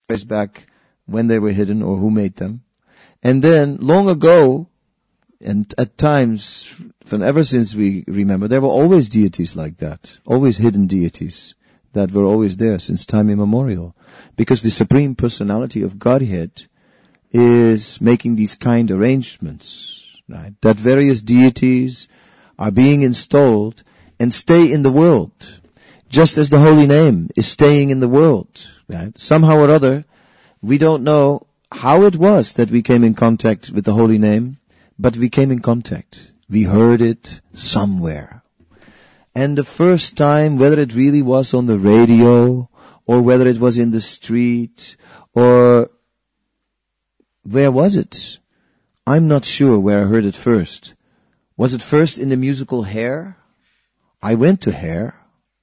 back when they were hidden or who made them. And then long ago, and at times, from ever since we remember, there were always deities like that, always hidden deities that were always there since time immemorial. Because the Supreme Personality of Godhead is making these kind arrangements, right? That various deities are being installed and stay in the world, just as the Holy Name is staying in the world, right? Somehow or other, we don't know how it was that we came in contact with the Holy Name, but we came in contact. We heard it somewhere. And the first time, whether it really was on the radio, or whether it was in the street, or where was it? I'm not sure where I heard it first. Was it first in the musical Hair? I went to Hair.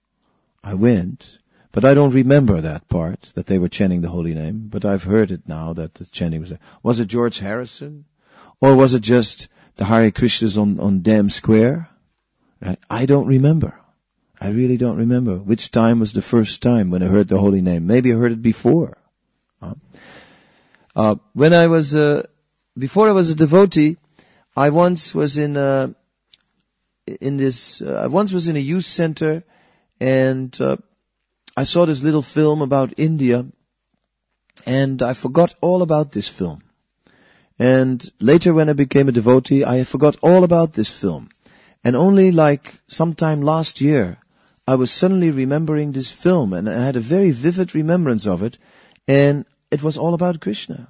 But I don't remember that part, that they were chanting the Holy Name, but I've heard it now that the chanting was there. Was it George Harrison? Or was it just the Hare Krishnas on Dam Square? Right? I don't remember. I really don't remember which time was the first time when I heard the Holy Name. Maybe I heard it before. When I was, before I was a devotee, I once was in a youth center, and I saw this little film about India, and I forgot all about this film. And later when I became a devotee, I forgot all about this film. And only like sometime last year, I was suddenly remembering this film, and I had a very vivid remembrance of it, and it was all about Krishna.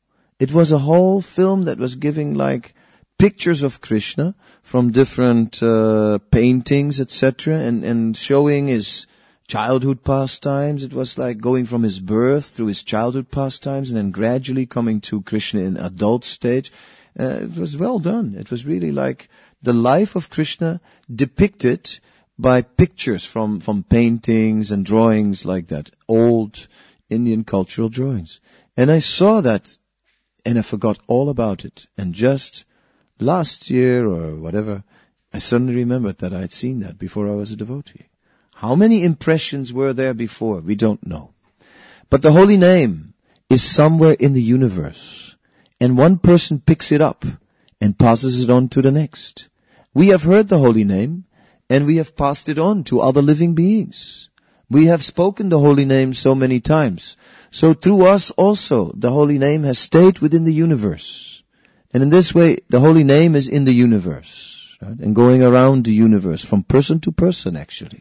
It was a whole film that was giving like pictures of Krishna from different paintings, etc., and showing his childhood pastimes. It was like going from his birth through his childhood pastimes and then gradually coming to Krishna in adult stage. It was well done. It was really like the life of Krishna depicted by pictures from paintings and drawings like that. Old Indian cultural drawings. And I saw that and I forgot all about it. And just last year or whatever, I suddenly remembered that I had seen that before I was a devotee. How many impressions were there before? We don't know. But the Holy Name is somewhere in the universe. And one person picks it up and passes it on to the next. We have heard the Holy Name and we have passed it on to other living beings. We have spoken the Holy Name so many times. So through us also, the Holy Name has stayed within the universe. And in this way, the Holy Name is in the universe, right? And going around the universe from person to person actually.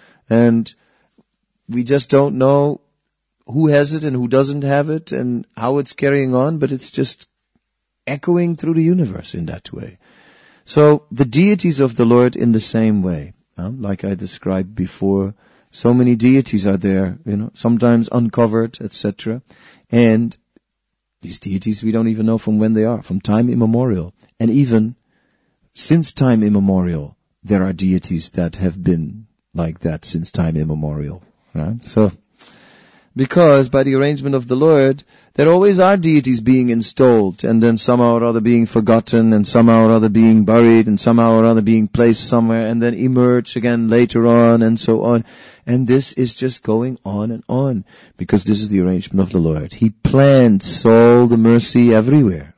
And we just don't know who has it and who doesn't have it and how it's carrying on, but it's just echoing through the universe in that way. So the deities of the Lord in the same way, like I described before, so many deities are there, sometimes uncovered, etc. And these deities we don't even know from when they are, from time immemorial. And even since time immemorial, there are deities that have been like that since time immemorial. Right? So, because by the arrangement of the Lord, there always are deities being installed, and then somehow or other being forgotten, and somehow or other being buried, and somehow or other being placed somewhere, and then emerge again later on, and so on. And this is just going on, because this is the arrangement of the Lord. He plants all the mercy everywhere.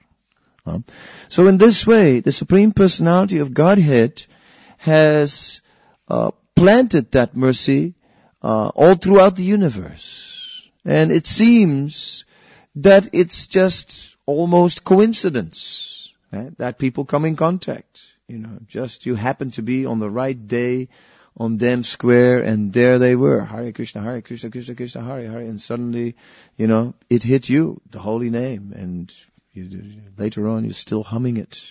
So in this way, the Supreme Personality of Godhead has planted that mercy all throughout the universe. And it seems that it's just almost coincidence, right? That people come in contact. Just you happen to be on the right day on Dam Square, and there they were. Hare Krishna, Krishna Krishna, Hare Hare. And suddenly, it hit you, the Holy Name. And later on, you're still humming it.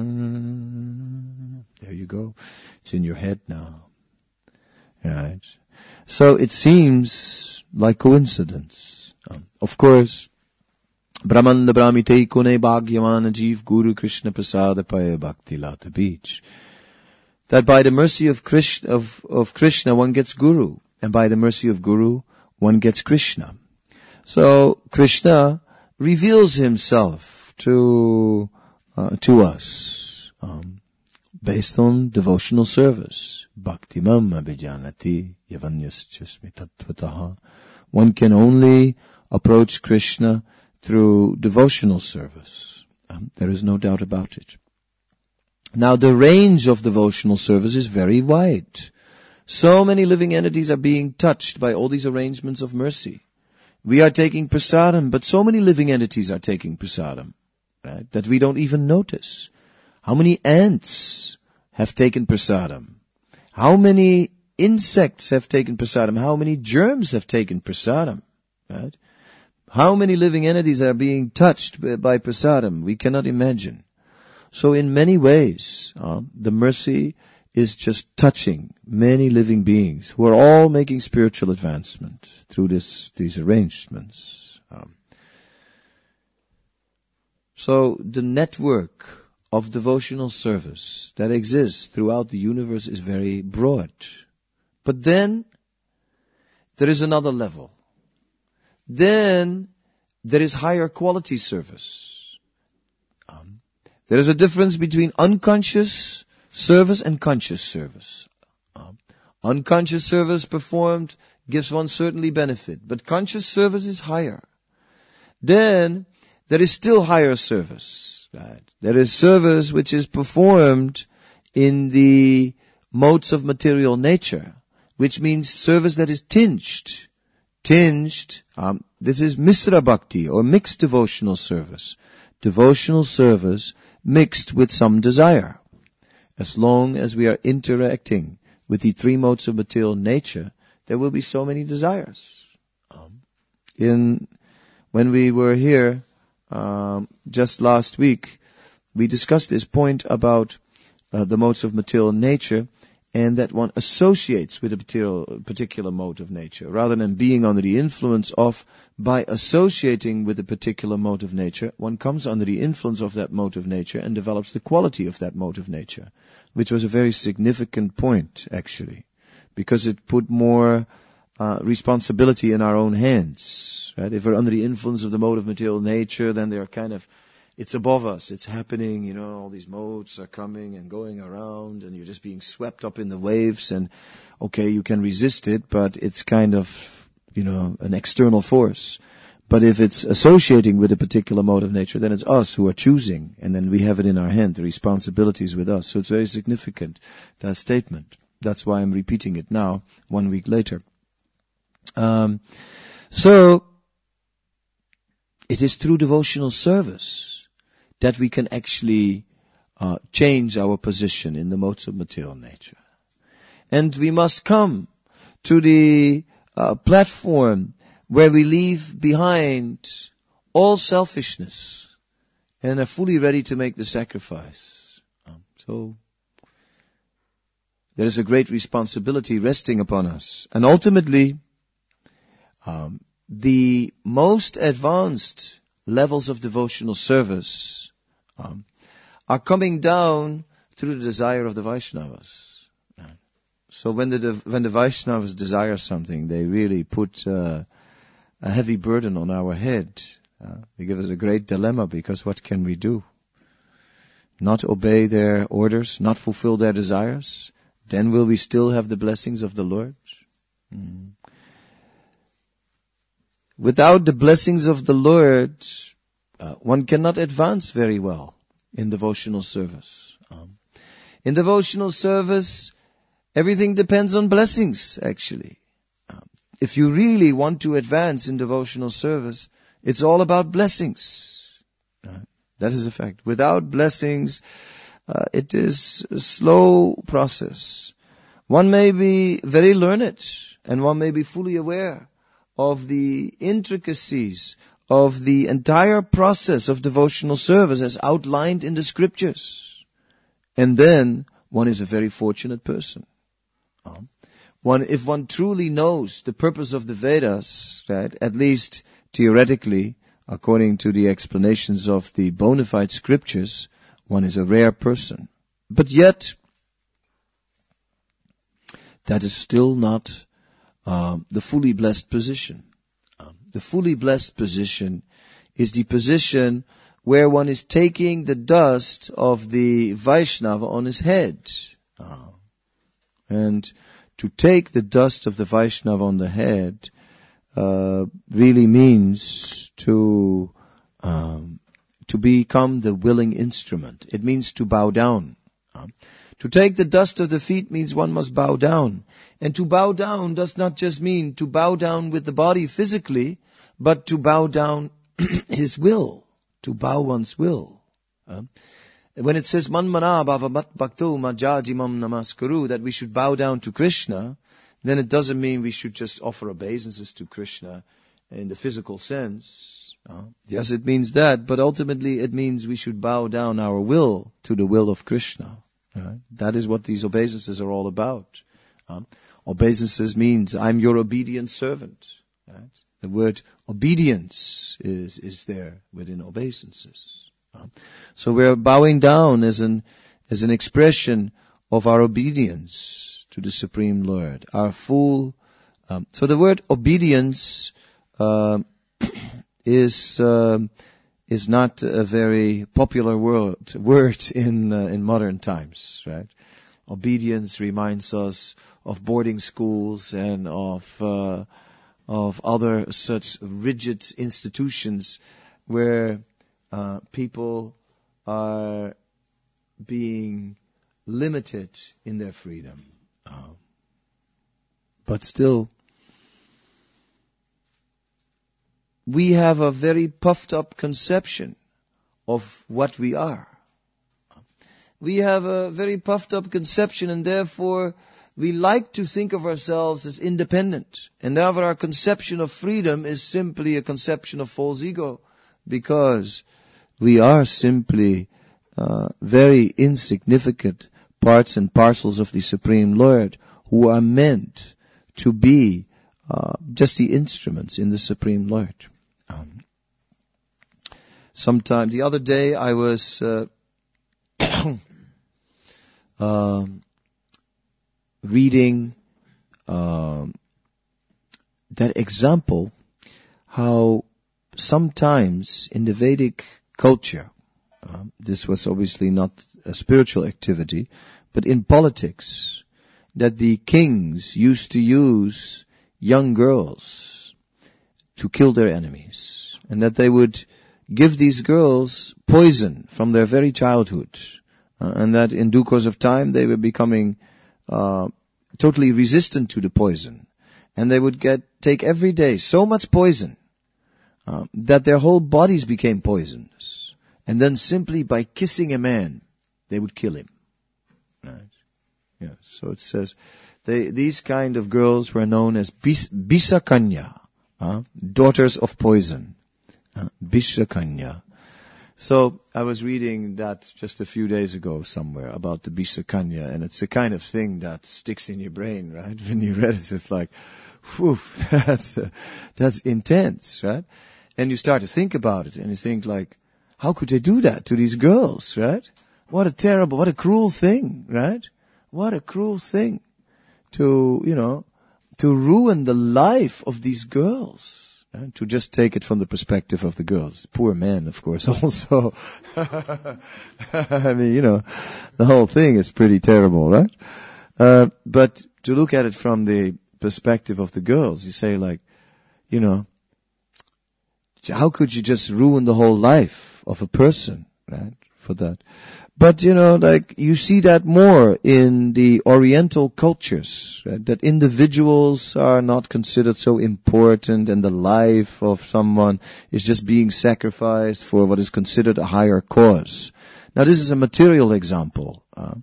There you go. It's in your head now. Right. So it seems like coincidence. Of course, Brahmanda Brahmite Kune Bhagyamana Jeev Guru Krishna Prasada Paya Bhakti Lata Beach. That by the mercy of Krishna one gets Guru, and by the mercy of Guru one gets Krishna. So Krishna reveals himself to us based on devotional service. Bhaktimam abhijanati yavanyascha smitataha. One can only approach Krishna through devotional service. There is no doubt about it. Now the range of devotional service is very wide. So many living entities are being touched by all these arrangements of mercy. We are taking prasadam, but so many living entities are taking prasadam, right, that we don't even notice. How many ants have taken prasadam? How many insects have taken prasadam? How many germs have taken prasadam? Right? How many living entities are being touched by prasadam? We cannot imagine. So in many ways, the mercy is just touching many living beings who are all making spiritual advancement through these arrangements. So the network of devotional service that exists throughout the universe is very broad. But then there is another level. Then there is higher quality service. There is a difference between unconscious service and conscious service. Unconscious service performed gives one certainly benefit, but conscious service is higher. Then there is still higher service. Right? There is service which is performed in the modes of material nature, which means service that is tinged. This is Misra Bhakti or mixed devotional service. Devotional service mixed with some desire. As long as we are interacting with the three modes of material nature, there will be so many desires. When we were here just last week, we discussed this point about the modes of material nature, and that one associates with a particular mode of nature, rather than being under the influence of. By associating with a particular mode of nature, one comes under the influence of that mode of nature and develops the quality of that mode of nature, which was a very significant point, actually, because it put more responsibility in our own hands. Right? If we're under the influence of the mode of material nature, then they're it's above us, it's happening, all these modes are coming and going around, and you're just being swept up in the waves, and okay, you can resist it, but it's kind of, an external force. But if it's associating with a particular mode of nature, then it's us who are choosing, and then we have it in our hand, the responsibility is with us. So it's very significant, that statement. That's why I'm repeating it now, 1 week later. So, it is through devotional service that we can actually change our position in the modes of material nature. And we must come to the platform where we leave behind all selfishness and are fully ready to make the sacrifice. So there is a great responsibility resting upon us. And ultimately, the most advanced levels of devotional service are coming down through the desire of the Vaishnavas. So when the Vaishnavas desire something, they really put a heavy burden on our head. They give us a great dilemma, because what can we do? Not obey their orders, not fulfill their desires? Then will we still have the blessings of the Lord? Without the blessings of the Lord, one cannot advance very well in devotional service. In devotional service, everything depends on blessings, actually. If you really want to advance in devotional service, it's all about blessings. That is a fact. Without blessings, it is a slow process. One may be very learned, and one may be fully aware of the intricacies of the entire process of devotional service as outlined in the scriptures. And then one is a very fortunate person. If one truly knows the purpose of the Vedas, right, at least theoretically, according to the explanations of the bona fide scriptures, one is a rare person. But yet, that is still not the fully blessed position. The fully blessed position is the position where one is taking the dust of the Vaishnava on his head. And to take the dust of the Vaishnava on the head really means to become the willing instrument. It means to bow down. To take the dust of the feet means one must bow down. And to bow down does not just mean to bow down with the body physically, but to bow down his will, to bow one's will. When it says manmana bhavamat bhakto majajimam namaskuru, that we should bow down to Krishna, then it doesn't mean we should just offer obeisances to Krishna in the physical sense. Yes, it means that, but ultimately it means we should bow down our will to the will of Krishna. That is what these obeisances are all about. Obeisances means I'm your obedient servant. Right? The word obedience is there within obeisances. So we're bowing down as an expression of our obedience to the Supreme Lord. Our full. So the word obedience is not a very popular word in modern times, right? Obedience reminds us of boarding schools and of other such rigid institutions where people are being limited in their freedom. But still, we have a very puffed up conception of what we are. We have a very puffed up conception, and therefore we like to think of ourselves as independent. And therefore our conception of freedom is simply a conception of false ego, because we are simply very insignificant parts and parcels of the Supreme Lord, who are meant to be just the instruments in the Supreme Lord. Sometime the other day I was reading that example, how sometimes in the Vedic culture, this was obviously not a spiritual activity, but in politics, that the kings used to use young girls to kill their enemies, and that they would give these girls poison from their very childhood, and that in due course of time they were becoming totally resistant to the poison, and they would take every day so much poison that their whole bodies became poisonous, and then simply by kissing a man they would kill him. Right? Yeah. So it says these kind of girls were known as Bisakanya, daughters of poison. Bisakanya. So I was reading that just a few days ago somewhere about the Bisakanya, and it's the kind of thing that sticks in your brain, right? When you read it, it's like, whew, that's intense, right? And you start to think about it, and you think like, how could they do that to these girls, right? What a cruel thing, right? What a cruel thing to ruin the life of these girls. To just take it from the perspective of the girls. Poor men, of course, also. I mean, the whole thing is pretty terrible, right? But to look at it from the perspective of the girls, you say like, how could you just ruin the whole life of a person, right? For that. But, you see that more in the Oriental cultures, right? That individuals are not considered so important, and the life of someone is just being sacrificed for what is considered a higher cause. Now, this is a material example.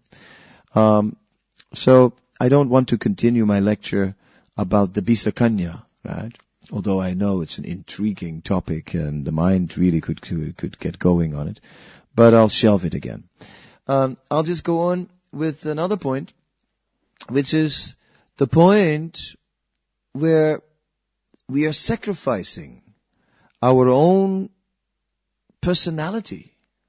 So I don't want to continue my lecture about the Bisakanya, right? Although I know it's an intriguing topic and the mind really could get going on it. But I'll shelve it again. I'll just go on with another point, which is the point where we are sacrificing our own personality,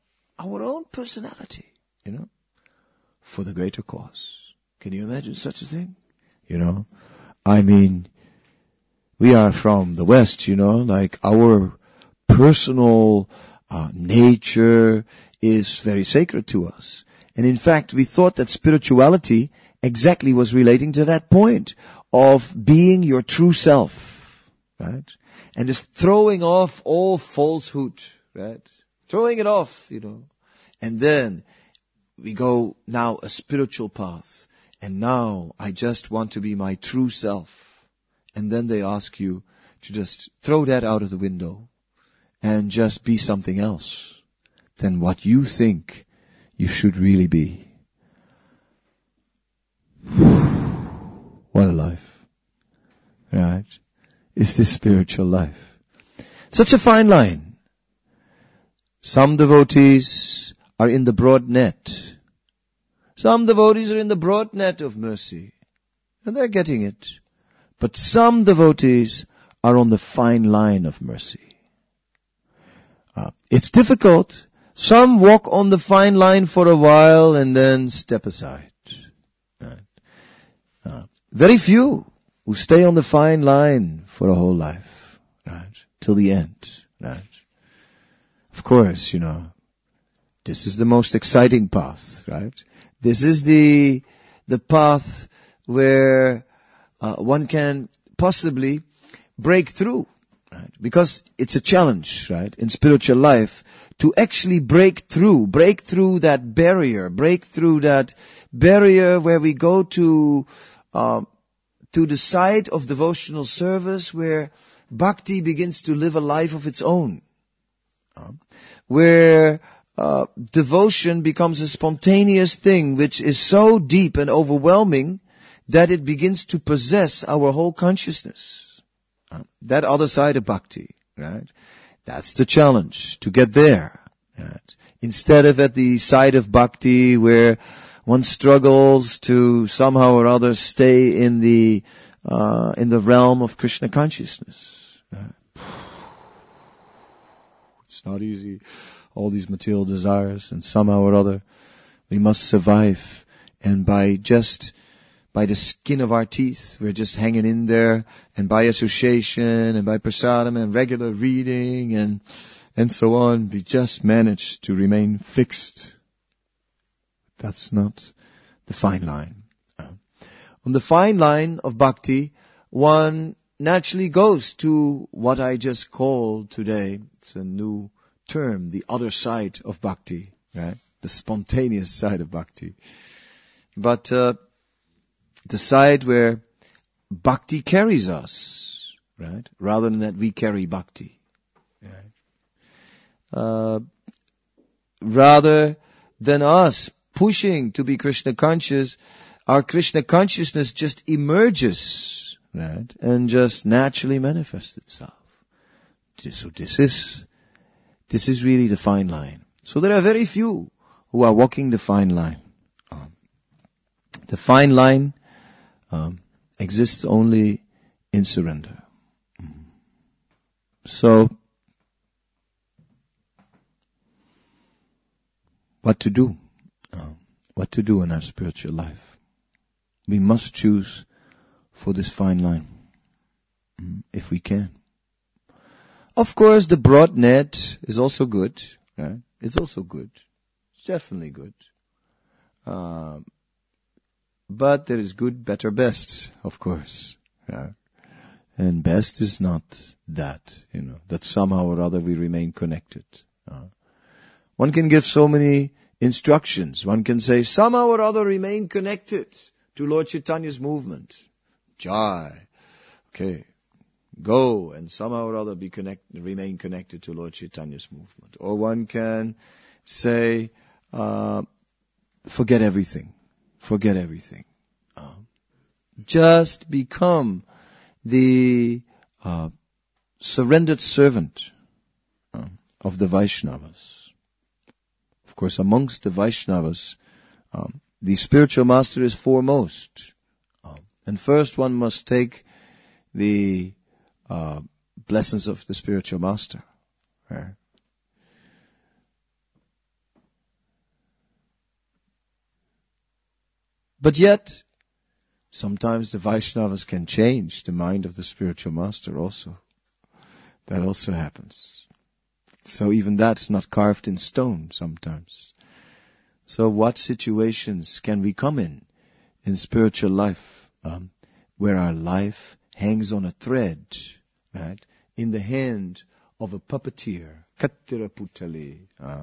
for the greater cause. Can you imagine such a thing? I mean, we are from the West, like our personal nature is very sacred to us. And in fact, we thought that spirituality exactly was relating to that point of being your true self. right? And is throwing off all falsehood, right? Throwing it off, And then we go now a spiritual path. And now I just want to be my true self. And then they ask you to just throw that out of the window and just be something else than what you think you should really be. What a life. Right? Is this spiritual life? Such a fine line. Some devotees are in the broad net. Some devotees are in the broad net of mercy. And they're getting it. But some devotees are on the fine line of mercy. It's difficult. Some walk on the fine line for a while and then step aside. Right? Very few who stay on the fine line for a whole life, right? Till the end, right? Of course, this is the most exciting path, right? This is the path where one can possibly break through, right? Because it's a challenge, right? In spiritual life, to actually break through that barrier, where we go to the side of devotional service where bhakti begins to live a life of its own. Where devotion becomes a spontaneous thing which is so deep and overwhelming that it begins to possess our whole consciousness. That other side of bhakti, right? That's the challenge, to get there. Right? Instead of at the side of bhakti where one struggles to somehow or other stay in the realm of Krishna consciousness. Right? It's not easy. All these material desires, and somehow or other we must survive. And by the skin of our teeth, we're just hanging in there, and by association, and by prasadam, and regular reading, and so on, we just manage to remain fixed. That's not the fine line. On the fine line of bhakti, one naturally goes to what I just called today, it's a new term, the other side of bhakti, right? The spontaneous side of bhakti. But the side where bhakti carries us, right? Rather than that we carry bhakti. Right? Rather than us pushing to be Krishna conscious, our Krishna consciousness just emerges, right? And just naturally manifests itself. So this is really the fine line. So there are very few who are walking the fine line. The fine line exists only in surrender. So, what to do? What to do in our spiritual life? We must choose for this fine line, if we can. Of course, the broad net is also good. Right? It's also good. It's definitely good. But there is good, better, best, of course. Yeah. And best is not that, that somehow or other we remain connected. One can give so many instructions. One can say, somehow or other remain connected to Lord Chaitanya's movement. Jai. Okay. Go and somehow or other remain connected to Lord Chaitanya's movement. Or one can say, forget everything. Forget everything. Just become the surrendered servant of the Vaishnavas. Of course, amongst the Vaishnavas, the spiritual master is foremost. And first one must take the blessings of the spiritual master. Right? But yet, sometimes the Vaishnavas can change the mind of the spiritual master also. That also happens. So even that's not carved in stone sometimes. So what situations can we come in spiritual life, where our life hangs on a thread, right? In the hand of a puppeteer. Kattira Putali.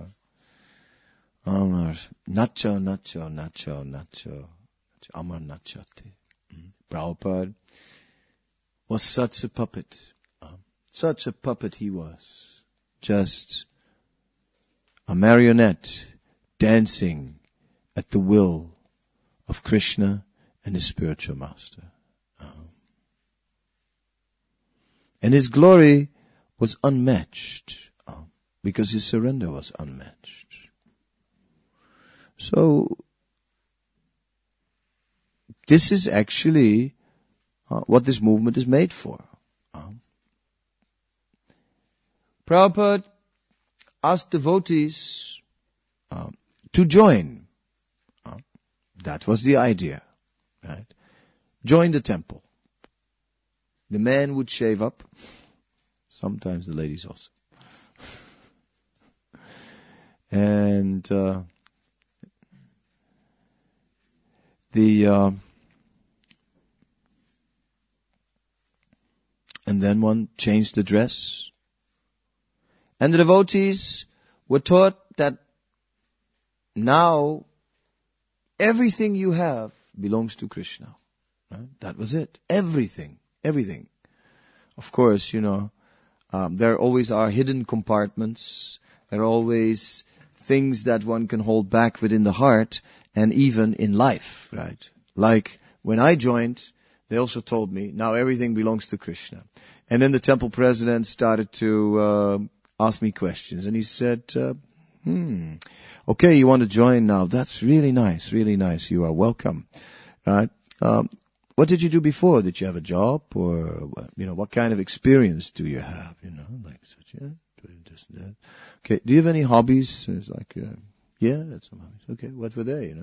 Amar Nacho, Nacho, Nacho, Nacho. Amar Nachate. Prabhupada was such a puppet. Such a puppet he was. Just a marionette dancing at the will of Krishna and his spiritual master. And his glory was unmatched because his surrender was unmatched. So, this is actually what this movement is made for. Prabhupada asked devotees to join. That was the idea, right? Join the temple. The man would shave up. Sometimes the ladies also. And and then one changed the dress. And the devotees were taught that now everything you have belongs to Krishna. Right? That was it. Everything. Of course, there always are hidden compartments. There are always things that one can hold back within the heart and even in life, right? Like when I joined, they also told me, now everything belongs to Krishna. And then the temple president started to ask me questions. And he said, okay, you want to join now. That's really nice, really nice. You are welcome, right? What did you do before? Did you have a job, or what kind of experience do you have? Like such, this, that. Okay, do you have any hobbies? And it's like, yeah, that's some hobbies. Okay, what were they?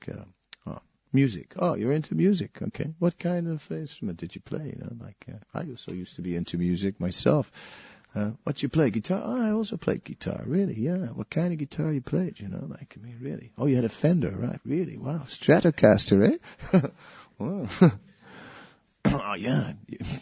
Music. Oh, you're into music. Okay, what kind of instrument did you play? I also used to be into music myself. What you play? Guitar? Oh, I also played guitar. Really? Yeah. What kind of guitar you played? Really? Oh, you had a Fender, right? Really? Wow. Stratocaster, eh? Wow. Oh, yeah.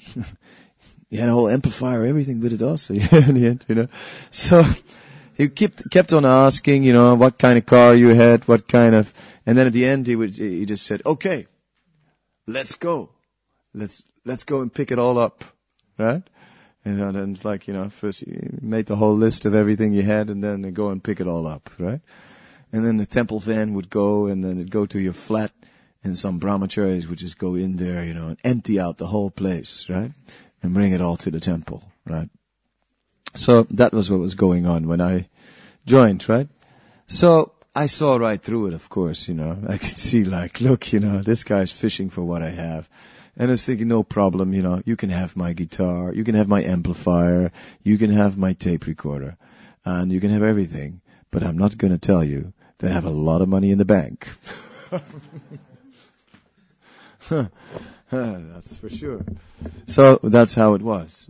You had a whole amplifier, everything with it also. Yeah, in the end, So, he kept on asking, what kind of car you had, what kind of, and then at the end he just said, okay, let's go. Let's go and pick it all up. Right? And then it's like, first you made the whole list of everything you had and then go and pick it all up, right? And then the temple van would go and then it'd go to your flat and some brahmacharis would just go in there, and empty out the whole place, right? And bring it all to the temple, right? So that was what was going on when I joined, right? So I saw right through it, of course, I could see like, look, this guy's fishing for what I have. And I was thinking, no problem, you can have my guitar, you can have my amplifier, you can have my tape recorder, and you can have everything, but I'm not going to tell you that I have a lot of money in the bank. That's for sure. So that's how it was.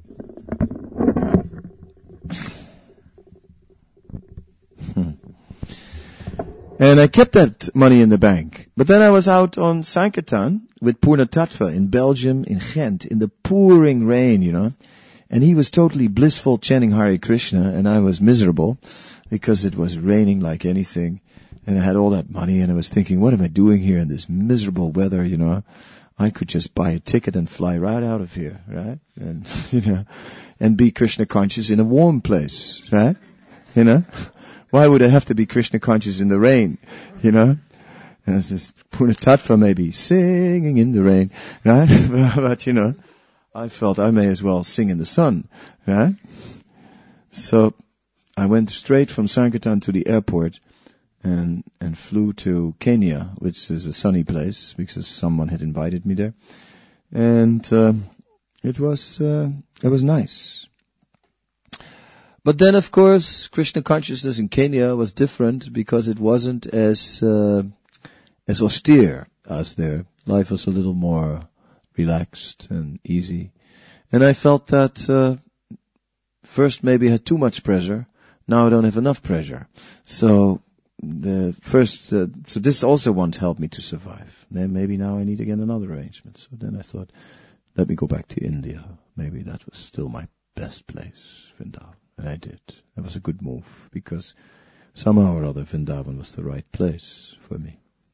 And I kept that money in the bank. But then I was out on Sankirtan with Purna Tattva in Belgium, in Ghent, in the pouring rain, And he was totally blissful chanting Hare Krishna, and I was miserable because it was raining like anything. And I had all that money, and I was thinking, what am I doing here in this miserable weather, I could just buy a ticket and fly right out of here, right? And, and be Krishna conscious in a warm place, right? Why would I have to be Krishna conscious in the rain, And it's this Purna Tattva maybe singing in the rain, right? But, I felt I may as well sing in the sun, right? So I went straight from Sankirtan to the airport and flew to Kenya, which is a sunny place because someone had invited me there. And it was nice. But then, of course, Krishna consciousness in Kenya was different because it wasn't as austere as there. Life was a little more relaxed and easy. And I felt that first maybe I had too much pressure. Now I don't have enough pressure. So so this also once helped me to survive. Then maybe now I need again another arrangement. So then I thought, let me go back to India. Maybe that was still my best place, Vrindavan. And I did. That was a good move, because somehow or other Vrindavan was the right place for me.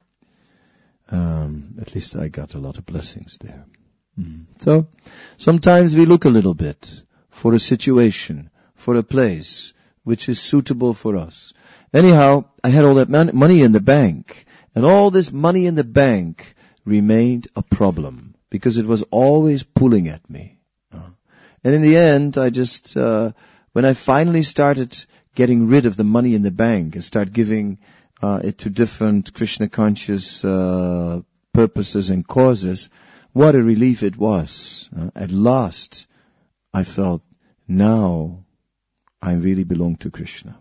At least I got a lot of blessings there. So, sometimes we look a little bit for a situation, for a place which is suitable for us. Anyhow, I had all that money in the bank, and all this money in the bank remained a problem, because it was always pulling at me. And in the end, I just, when I finally started getting rid of the money in the bank and start giving it to different Krishna conscious purposes and causes, what a relief it was. At last, I felt, now I really belong to Krishna.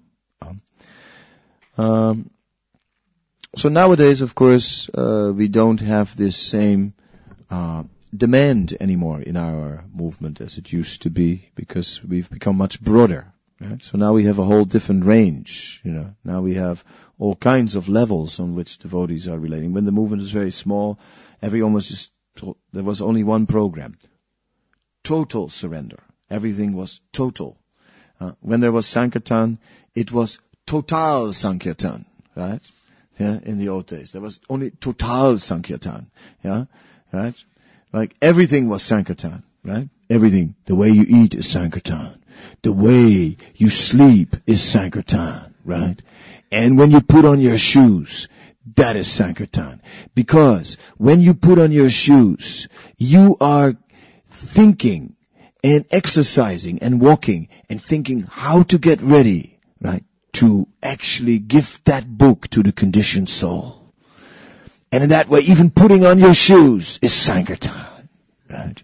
So nowadays, of course, we don't have this same demand anymore in our movement as it used to be, because we've become much broader. Right? So now we have a whole different range. Now we have all kinds of levels on which devotees are relating. When the movement was very small, everyone was just told, there was only one program: total surrender. Everything was total. When there was Sankirtan, it was total Sankirtan, right? Yeah, in the old days. There was only total Sankirtan, yeah, right? Like everything was Sankirtan, right? Everything. The way you eat is Sankirtan. The way you sleep is Sankirtan, right? And when you put on your shoes, that is Sankirtan. Because when you put on your shoes, you are thinking and exercising and walking and thinking how to get ready, right? To actually give that book to the conditioned soul. And in that way, even putting on your shoes is Sankirtan, right?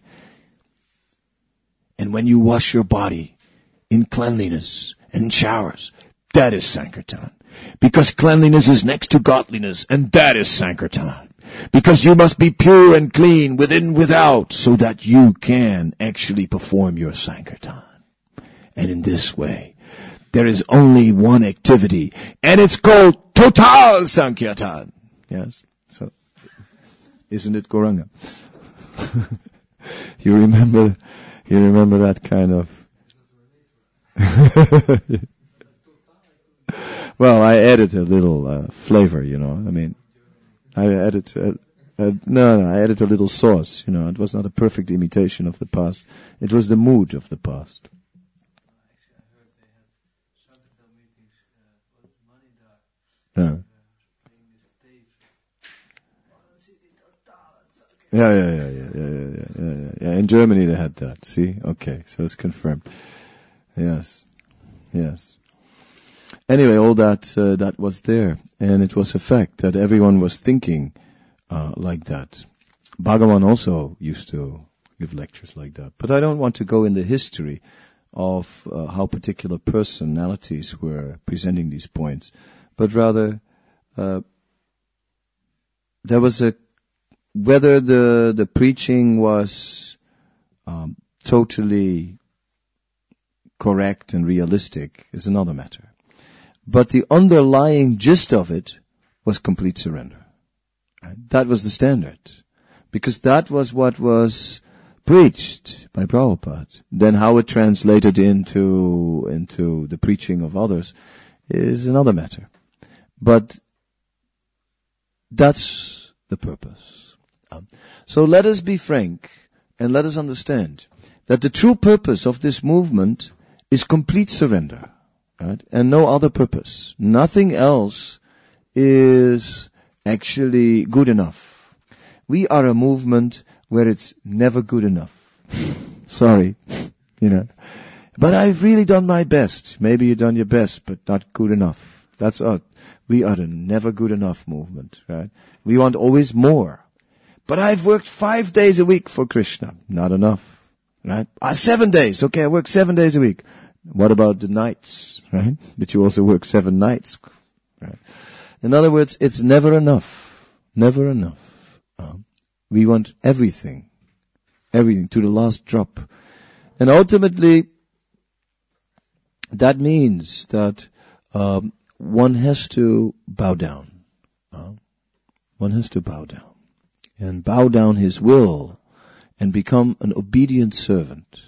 And when you wash your body in cleanliness and in showers, that is Sankirtan. Because cleanliness is next to godliness, and that is Sankirtan. Because you must be pure and clean within, without, so that you can actually perform your Sankirtan. And in this way, there is only one activity, and it's called Total Sankirtan. Yes? So, isn't it Gauranga? You remember that kind of... Well, I added a little flavor, I mean, I added I added a little sauce, It was not a perfect imitation of the past. It was the mood of the past. Yeah. Yeah. In Germany they had that. See? Okay, so it's confirmed. Yes. Anyway, all that was there, and it was a fact that everyone was thinking like that. Bhagavan also used to give lectures like that. But I don't want to go in the history of how particular personalities were presenting these points, but rather there was whether the preaching was totally correct and realistic is another matter. But the underlying gist of it was complete surrender. That was the standard. Because that was what was preached by Prabhupada. Then how it translated into the preaching of others is another matter. But that's the purpose. So let us be frank and let us understand that the true purpose of this movement is complete surrender. Right? And no other purpose. Nothing else is actually good enough. We are a movement where it's never good enough. Sorry, But I've really done my best. Maybe you've done your best, but not good enough. That's us. We are the never good enough movement, right? We want always more. But I've worked 5 days a week for Krishna. Not enough, right? 7 days. Okay, I work 7 days a week. What about the nights, right? Did you also work 7 nights? Right? In other words, it's never enough. Never enough. We want everything to the last drop. And ultimately, that means that one has to bow down. One has to bow down. And bow down his will and become an obedient servant.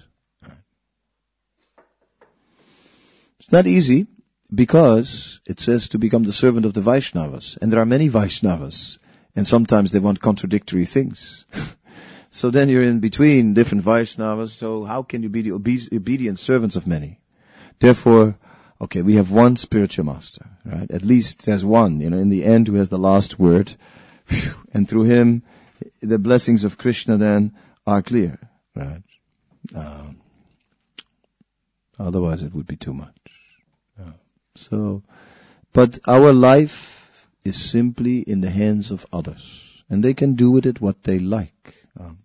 It's not easy because it says to become the servant of the Vaishnavas. And there are many Vaishnavas. And sometimes they want contradictory things. So then you're in between different Vaishnavas. So how can you be the obedient servants of many? Therefore, okay, we have one spiritual master, right? At least there's one, in the end who has the last word. And through him, the blessings of Krishna then are clear, right? Otherwise it would be too much. But our life is simply in the hands of others. And they can do with it what they like.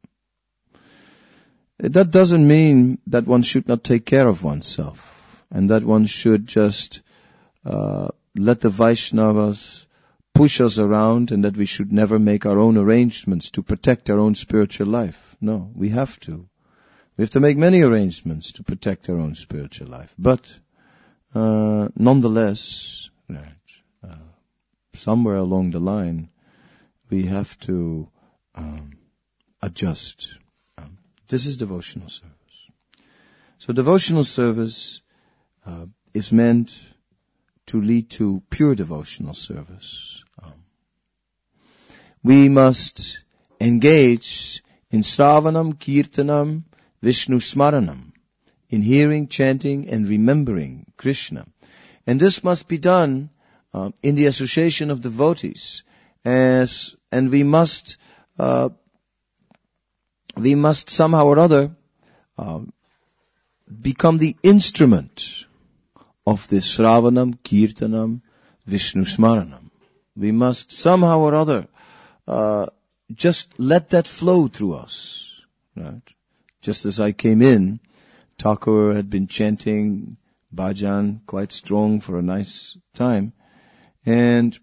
That doesn't mean that one should not take care of oneself. And that one should just let the Vaishnavas push us around, and that we should never make our own arrangements to protect our own spiritual life. No, we have to. We have to make many arrangements to protect our own spiritual life. But nonetheless, somewhere along the line, we have to adjust. This is devotional service. So devotional service is meant to lead to pure devotional service. We must engage in Sravanam, Kirtanam, Vishnu Smaranam, in hearing, chanting, and remembering Krishna. And this must be done in the association of devotees, and we must somehow or other become the instrument of this Sravanam, Kirtanam, Vishnu Smaranam. We must somehow or other just let that flow through us, right? Just as I came in, Thakur had been chanting bhajan quite strong for a nice time, and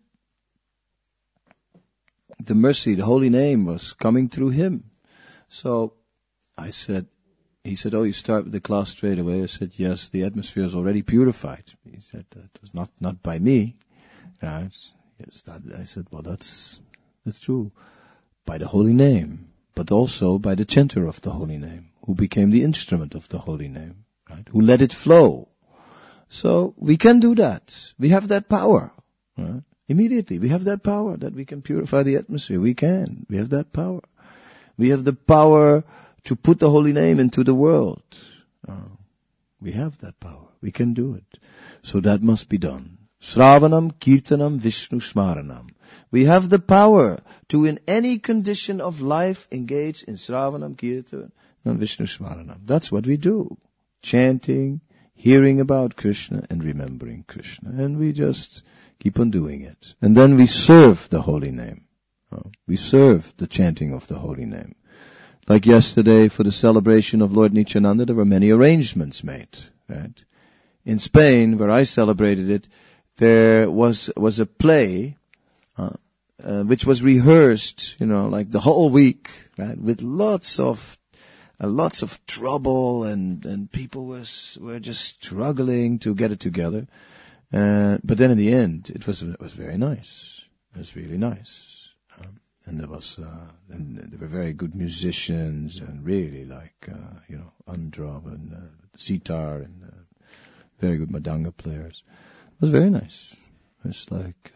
the mercy, the holy name was coming through him. So he said, oh, you start with the class straight away? I said, yes, the atmosphere is already purified. He said, it was not by me. Right? Yes, I said, well, that's true. By the holy name, but also by the chanter of the holy name, who became the instrument of the holy name, right? Who let it flow. So we can do that. We have that power, right? Immediately, we have that power that we can purify the atmosphere. We can. We have that power. We have the power to put the holy name into the world. We have that power. We can do it. So that must be done. Sravanam, Kirtanam, Vishnu Smaranam. We have the power to, in any condition of life, engage in Sravanam, Kirtanam, and Vishnu Smaranam. That's what we do. Chanting, hearing about Krishna, and remembering Krishna. And we just keep on doing it. And then we serve the holy name. We serve the chanting of the holy name. Like yesterday, for the celebration of Lord Nityananda, there were many arrangements made. Right? In Spain, where I celebrated it, there was a play which was rehearsed, like the whole week, right, with lots of trouble, and people were just struggling to get it together. But then in the end, it was very nice. It was really nice. And there were very good musicians, and really Andhra and sitar, and very good madanga players. It was very nice. It's like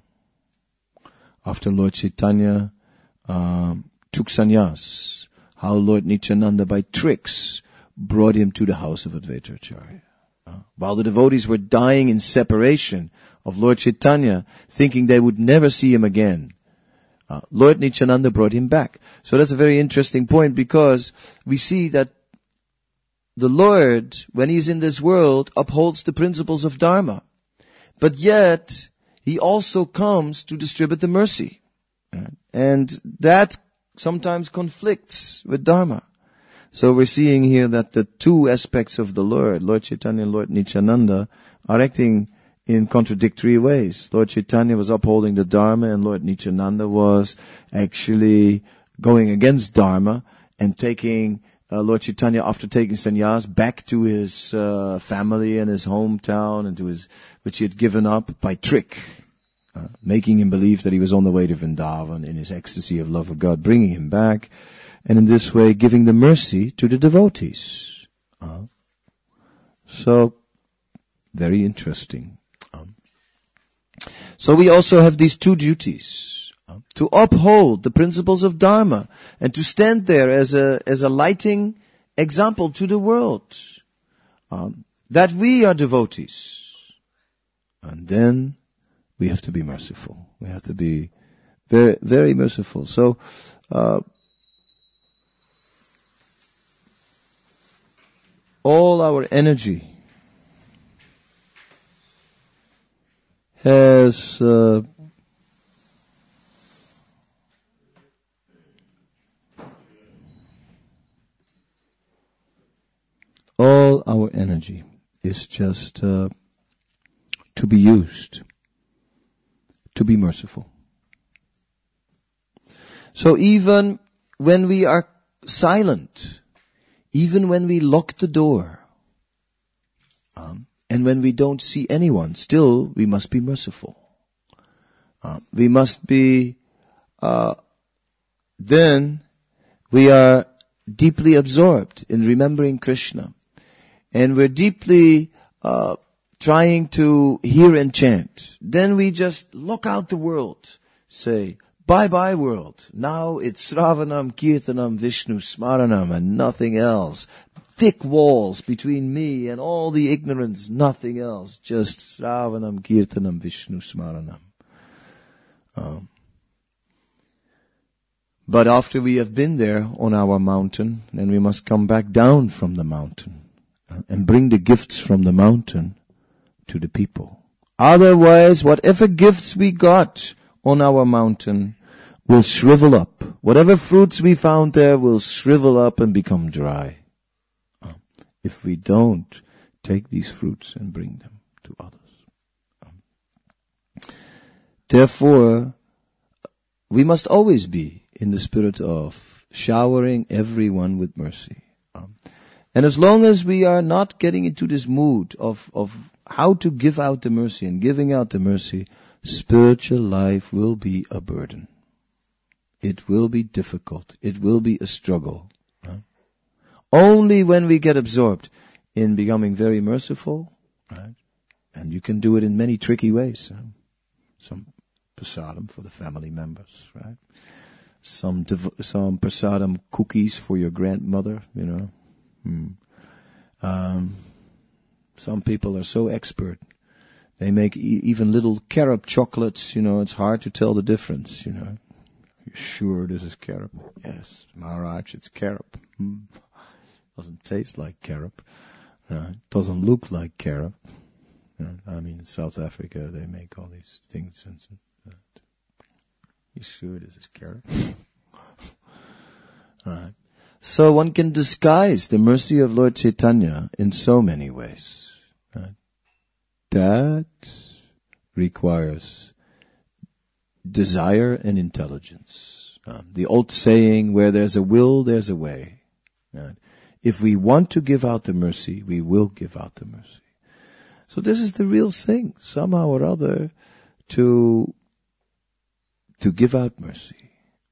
after Lord Chaitanya took sannyas, how Lord Nityananda by tricks brought him to the house of Advaita Acharya. While the devotees were dying in separation of Lord Chaitanya, thinking they would never see him again, Lord Nityananda brought him back. So that's a very interesting point, because we see that the Lord, when He's in this world, upholds the principles of Dharma. But yet, He also comes to distribute the mercy. And that sometimes conflicts with Dharma. So we're seeing here that the two aspects of the Lord Chaitanya and Lord Nityananda, are acting in contradictory ways. Lord Chaitanya was upholding the Dharma, and Lord Nityananda was actually going against Dharma and taking Lord Chaitanya, after taking sannyas, back to his family and his hometown, and which he had given up by trick, making him believe that he was on the way to Vrindavan in his ecstasy of love of God, bringing him back. and in this way giving the mercy to the devotees. So, very interesting. So we also have these two duties. To uphold the principles of Dharma and to stand there as a lighting example to the world. That we are devotees. And then we have to be merciful. We have to be very, very merciful. So, all our energy has all our energy is just to be used to be merciful. So even when we are silent, even when we lock the door, and when we don't see anyone, still we must be merciful. We must be, then we are deeply absorbed in remembering Krishna. And we're deeply trying to hear and chant. Then we just look out the world, say, bye-bye world. Now it's Sravanam, Kirtanam, Vishnu, Smaranam, and nothing else. Thick walls between me and all the ignorance, nothing else. Just Sravanam, Kirtanam, Vishnu, Smaranam. But after we have been there on our mountain, then we must come back down from the mountain and bring the gifts from the mountain to the people. Otherwise, whatever gifts we got on our mountain will shrivel up. Whatever fruits we found there will shrivel up and become dry. If we don't take these fruits and bring them to others. Therefore, we must always be in the spirit of showering everyone with mercy. And as long as we are not getting into this mood of how to give out the mercy and giving out the mercy, spiritual life will be a burden. It will be difficult. It will be a struggle. Only when we get absorbed in becoming very merciful, right? And you can do it in many tricky ways. Some prasadam for the family members, right? Some prasadam cookies for your grandmother, Some people are so expert. They make even little carob chocolates, it's hard to tell the difference, Are you sure this is carob? Yes, Maharaj, it's carob. Doesn't taste like carob. Doesn't look like carob. In South Africa they make all these things. You sure this is carob? Alright. So one can disguise the mercy of Lord Chaitanya in so many ways. Right? That requires desire and intelligence. The old saying, where there's a will, there's a way. Right? If we want to give out the mercy, we will give out the mercy. So this is the real thing, somehow or other, to give out mercy.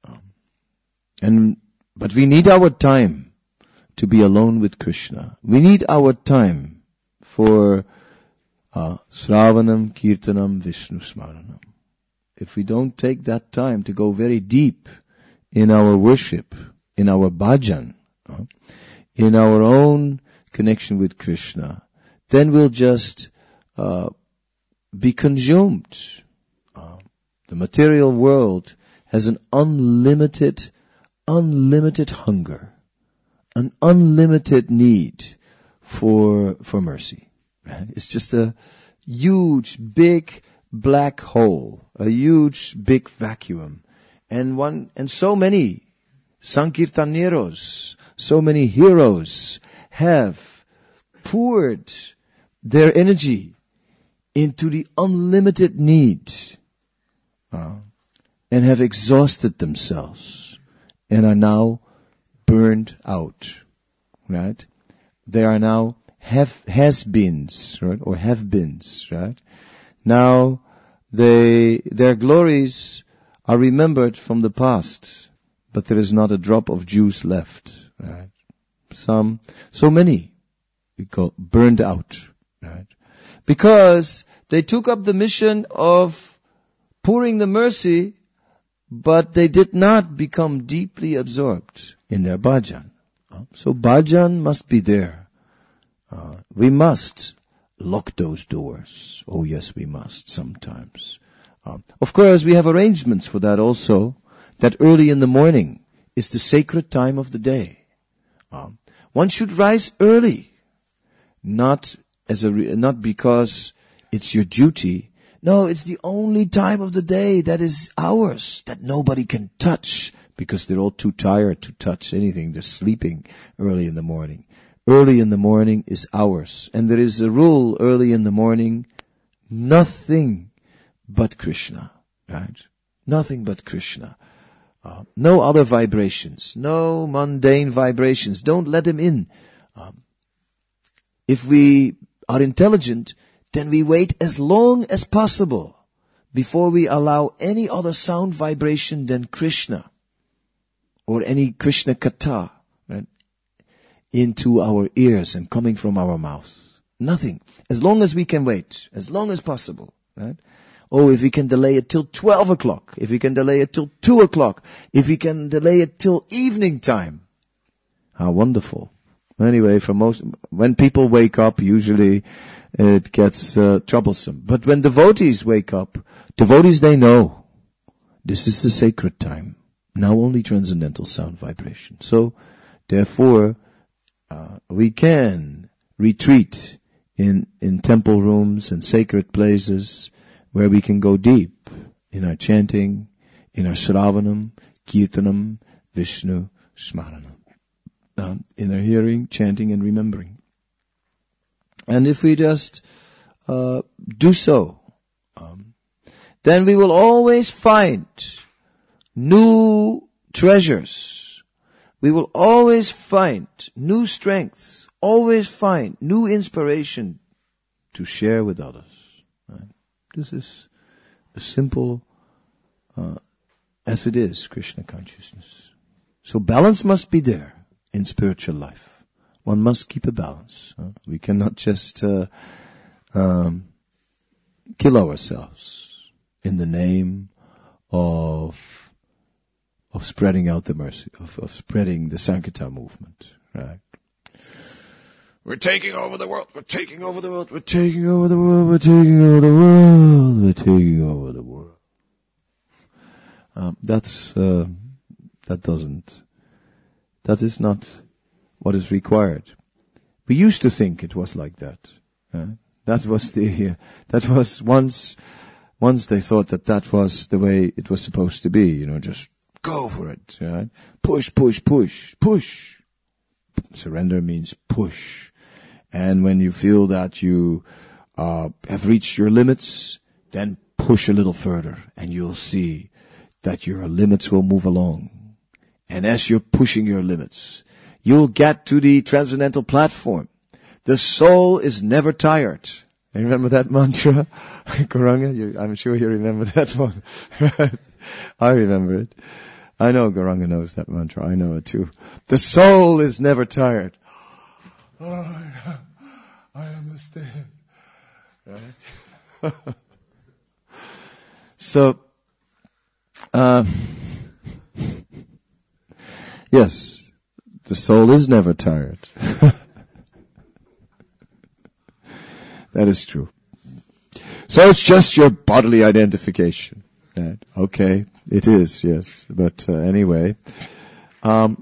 But we need our time to be alone with Krishna. We need our time for Sravanam, Kirtanam, Vishnu Smaranam. If we don't take that time to go very deep in our worship, in our bhajan, in our own connection with Krishna, then we'll just be consumed. The material world has an unlimited hunger, an unlimited need for mercy. Right? It's just a huge, big black hole, a huge, big vacuum, and so many Sankirtaneros, so many heroes have poured their energy into the unlimited need, and have exhausted themselves, and are now burned out, right? They are now has-beens, right? Or have-beens, right? Now, their glories are remembered from the past, but there is not a drop of juice left. Right? So many, we call burned out. Right? Because they took up the mission of pouring the mercy, but they did not become deeply absorbed in their bhajan. So bhajan must be there. We must lock those doors. Oh yes, we must sometimes. Of course, we have arrangements for that also, that early in the morning is the sacred time of the day. One should rise early, not because it's your duty. No, it's the only time of the day that is ours, that nobody can touch, because they're all too tired to touch anything. They're sleeping early in the morning. Early in the morning is ours. And there is a rule early in the morning, nothing but Krishna. Right? Nothing but Krishna. No other vibrations. No mundane vibrations. Don't let him in. If we are intelligent, then we wait as long as possible before we allow any other sound vibration than Krishna or any Krishna katha, right, into our ears and coming from our mouths. Nothing. As long as we can wait, as long as possible, right? Oh, if we can delay it till 12 o'clock, if we can delay it till 2 o'clock, if we can delay it till evening time. How wonderful. Anyway, when people wake up, usually it gets troublesome. But when devotees wake up, they know this is the sacred time. Now only transcendental sound vibration. So, therefore, we can retreat in temple rooms and sacred places where we can go deep in our chanting, in our Shravanam, Kirtanam, Vishnu, Smaranam. In our hearing, chanting and remembering. And if we just do so, then we will always find new treasures. We will always find new strength, always find new inspiration to share with others. Right? This is as simple as it is, Krishna consciousness. So balance must be there in spiritual life. One must keep a balance. We cannot just kill ourselves in the name of spreading out the mercy, of spreading the Sankirtan movement. Right? We're taking over the world. We're taking over the world. We're taking over the world. We're taking over the world. We're taking over the world. That is not what is required. We used to think it was like that. That was once they thought that was the way it was supposed to be. Just go for it. Right? Push, push, push, push. Surrender means push. And when you feel that you have reached your limits, then push a little further, and you'll see that your limits will move along. And as you're pushing your limits, you'll get to the transcendental platform. The soul is never tired. You remember that mantra? Gauranga, I'm sure you remember that one. I remember it. I know Gauranga knows that mantra. I know it too. The soul is never tired. Oh, I understand. Right? So, yes, the soul is never tired. That is true. So it's just your bodily identification. Right? Okay, it is, yes. But anyway, well,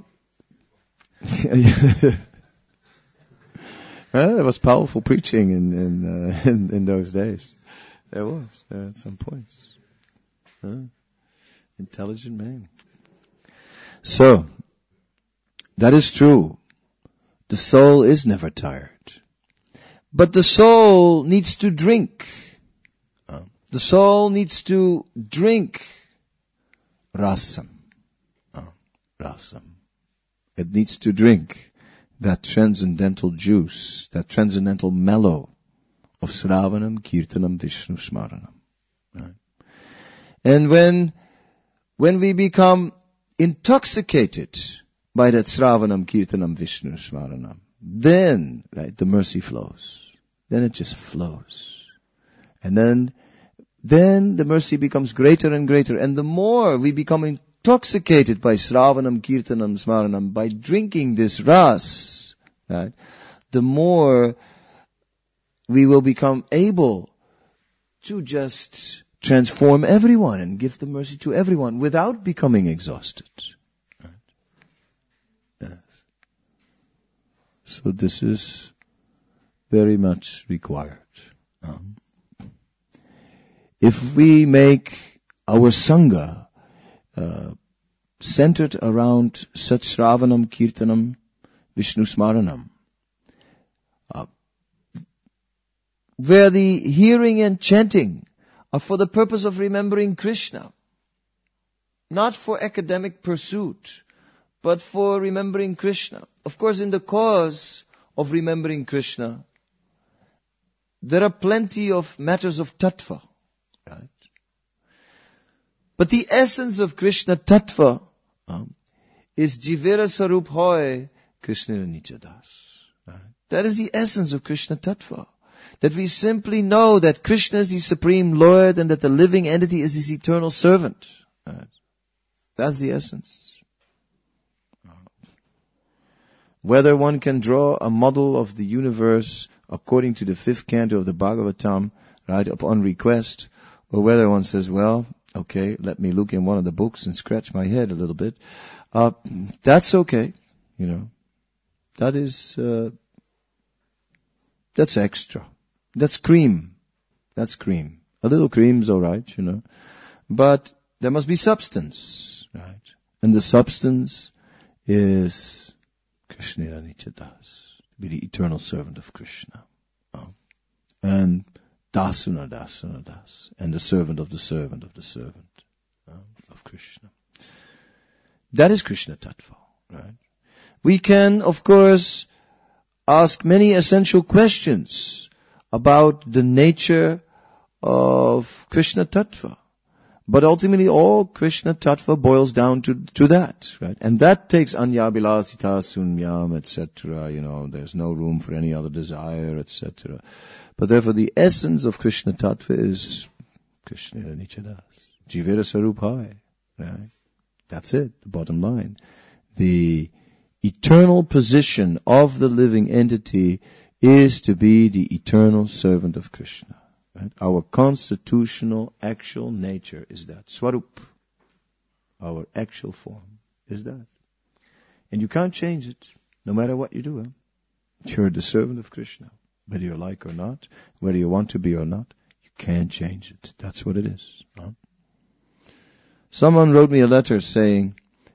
there was powerful preaching in those days. There at some points. Intelligent man. So, that is true. The soul is never tired. But the soul needs to drink. The soul needs to drink rasam. Rasam. It needs to drink that transcendental juice, that transcendental mellow of Sravanam, Kirtanam, Vishnu, Smaranam. Right? And when we become intoxicated by that Sravanam, Kirtanam, Vishnu Smaranam, then, right, the mercy flows. Then it just flows. And then the mercy becomes greater and greater. And the more we become intoxicated by Sravanam, Kirtanam, Smaranam, by drinking this ras, right, the more we will become able to just transform everyone and give the mercy to everyone without becoming exhausted. Right? Yes. So this is very much required. If we make our Sangha centered around Sat Sravanam, Kirtanam, Vishnu Smaranam, where the hearing and chanting are for the purpose of remembering Krishna, not for academic pursuit, but for remembering Krishna. Of course, in the cause of remembering Krishna, there are plenty of matters of tattva, right? But the essence of Krishna tattva is Jivera Sarup Hoy Krishna Nichadas. Right? That is the essence of Krishna tattva. That we simply know that Krishna is the Supreme Lord and that the living entity is His eternal servant. Right? That's the essence. Whether one can draw a model of the universe according to the 5th canto of the Bhagavatam, right, upon request, or whether one says, well, okay, let me look in one of the books and scratch my head a little bit, that's okay, you know. That is, that's extra. That's cream. That's cream. A little cream's alright, you know. But there must be substance, right? And the substance is Krishna Nichadas, to be the eternal servant of Krishna. And Dasuna Dasuna Das, and the servant of the servant of the servant of Krishna. That is Krishna Tattva, right? We can, of course, ask many essential questions about the nature of Krishna Tattva. But ultimately all Krishna Tattva boils down to that, right? And that takes Anyabilasita Sunyam, etc. You know, there's no room for any other desire, etc. But therefore the essence of Krishna Tattva is Krishna Nichadas, Jivera Sarupai, right? That's it, the bottom line. The eternal position of the living entity is to be the eternal servant of Krishna. Right? Our constitutional, actual nature is that. Swarup. Our actual form is that. And you can't change it, no matter what you do. You're the servant of Krishna. Whether you like or not, whether you want to be or not, you can't change it. That's what it is. Huh? Someone wrote me a letter saying,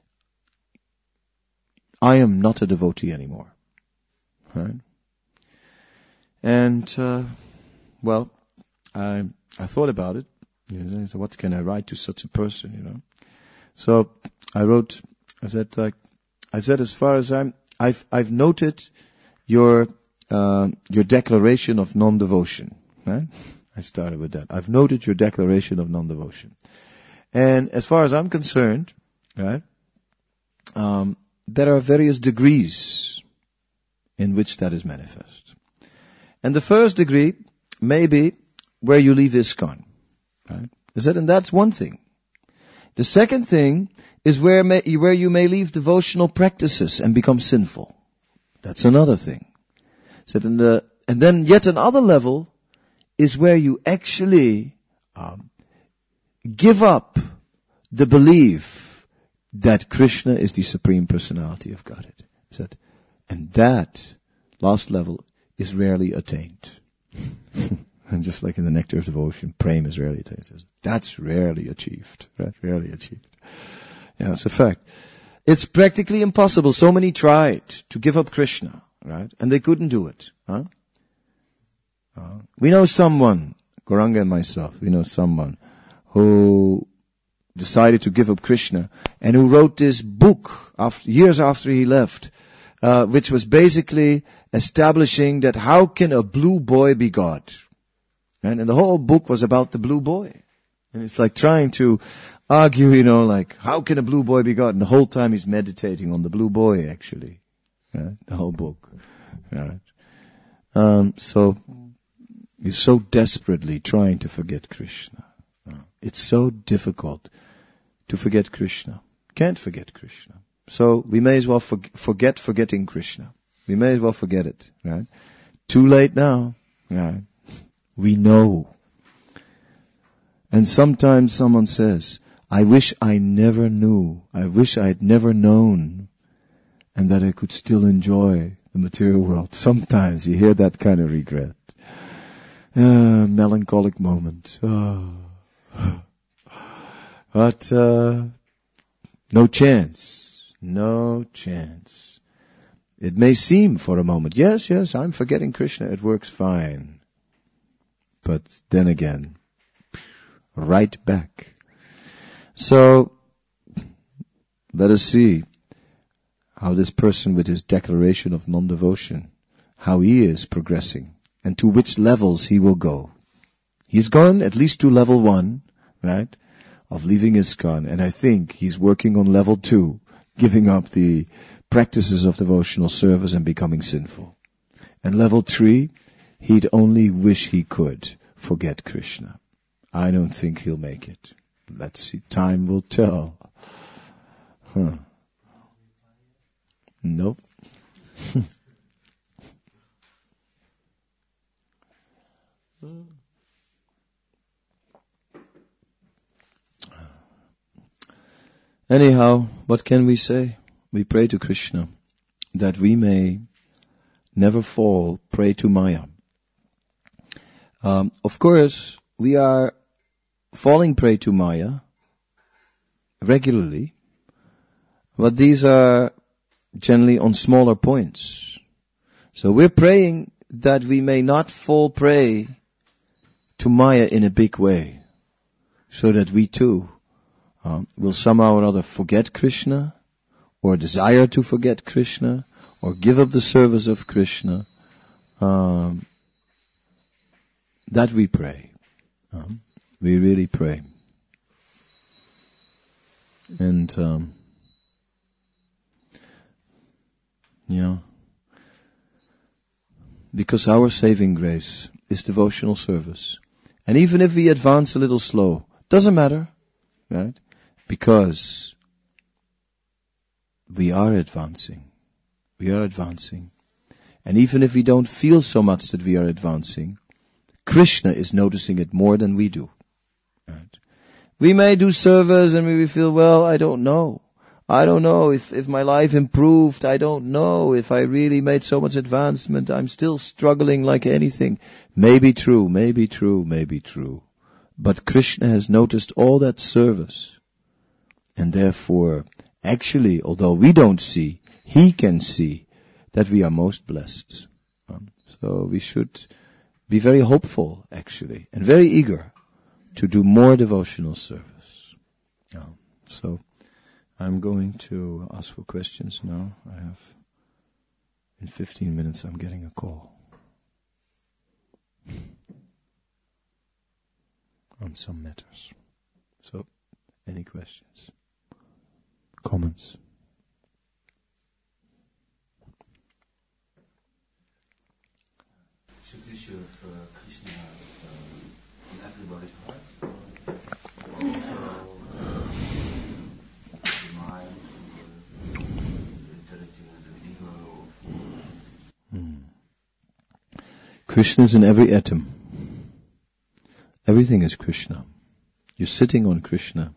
I am not a devotee anymore. Right? And, well, I thought about it. You know, so what can I write to such a person, you know? So I said, as far as I've noted your declaration of non-devotion, right? I started with that. I've noted your declaration of non-devotion. And as far as I'm concerned, right, there are various degrees in which that is manifest. And the first degree may be where you leave ISKCON, right? And that's one thing. The second thing is where you may leave devotional practices and become sinful. That's another thing. And then yet another level is where you actually give up the belief that Krishna is the Supreme Personality of Godhead. And that last level is rarely attained. And just like in the Nectar of Devotion, Prem is rarely attained. That's rarely achieved. Right? Rarely achieved. Yeah, it's a fact. It's practically impossible. So many tried to give up Krishna, right? And they couldn't do it. Huh? We know someone, Gauranga and myself, we know someone who decided to give up Krishna and who wrote this book years after he left, which was basically establishing that how can a blue boy be God? And the whole book was about the blue boy. And it's like trying to argue, like, how can a blue boy be God? And the whole time he's meditating on the blue boy, actually. Right? The whole book. Right? So he's so desperately trying to forget Krishna. It's so difficult to forget Krishna. Can't forget Krishna. So we may as well forget forgetting Krishna. We may as well forget it, right? Too late now, right? We know. And sometimes someone says, I wish I never knew. I wish I had never known. And that I could still enjoy the material world. Sometimes you hear that kind of regret. Melancholic moment. But no chance. No chance. It may seem for a moment, yes, I'm forgetting Krishna, it works fine. But then again, right back. So, let us see how this person with his declaration of non-devotion, how he is progressing, and to which levels he will go. He's gone at least to level 1, right, of leaving ISKCON, and I think he's working on level 2, giving up the practices of devotional service and becoming sinful. And level 3, he'd only wish he could forget Krishna. I don't think he'll make it. Let's see, time will tell. Nope. Anyhow, what can we say? We pray to Krishna that we may never fall prey to Maya. Of course, we are falling prey to Maya regularly, but these are generally on smaller points. So we're praying that we may not fall prey to Maya in a big way, so that we too will somehow or other forget Krishna, or desire to forget Krishna, or give up the service of Krishna. That we pray. We really pray. And because our saving grace is devotional service. And even if we advance a little slow, doesn't matter, right? Because we are advancing. We are advancing. And even if we don't feel so much that we are advancing, Krishna is noticing it more than we do. Right? We may do service and we feel, well, I don't know. I don't know if my life improved. I don't know if I really made so much advancement. I'm still struggling like anything. Maybe true. But Krishna has noticed all that service. And therefore, actually, although we don't see, He can see that we are most blessed. So we should be very hopeful, actually, and very eager to do more devotional service. So I'm going to ask for questions now. In 15 minutes I'm getting a call on some matters. So, any questions? Comments? Should we serve Krishna in everybody's heart? Or also the mind, the intellect, the ego? Krishna is in every atom. Everything is Krishna. You're sitting on Krishna.